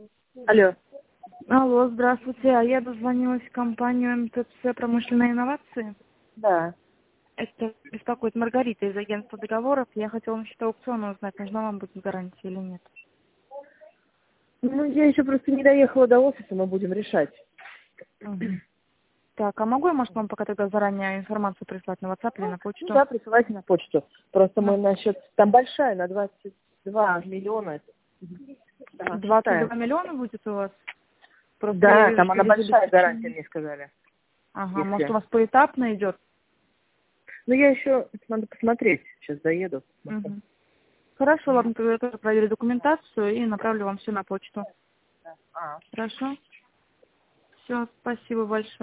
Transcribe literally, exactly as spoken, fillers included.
Алло. Алло, здравствуйте. А я дозвонилась в компанию эм тэ цэ «Промышленные инновации». Да. Это беспокоит Маргарита из агентства договоров. Я хотела насчет аукциона узнать, нужна вам будет гарантия или нет. Ну, я еще просто не доехала до офиса, мы будем решать. Мгм. Так, а могу я, может, вам пока тогда заранее информацию прислать на WhatsApp или на Ну почту? да, присылайте на почту. Просто мы На насчет... Там большая, на двадцать два миллиона. Да, двадцать шестая. два миллиона будет у вас? Просто я Да, вижу, там что она без большая гарантия, обеспечения. мне сказали. Ага, может, у Если... вас поэтапно идет? Ну, я еще... Надо посмотреть. Сейчас доеду. Мгм. Хорошо, ладно, тогда я тоже проверю документацию и направлю вам все на почту. А. Хорошо? Все, спасибо большое.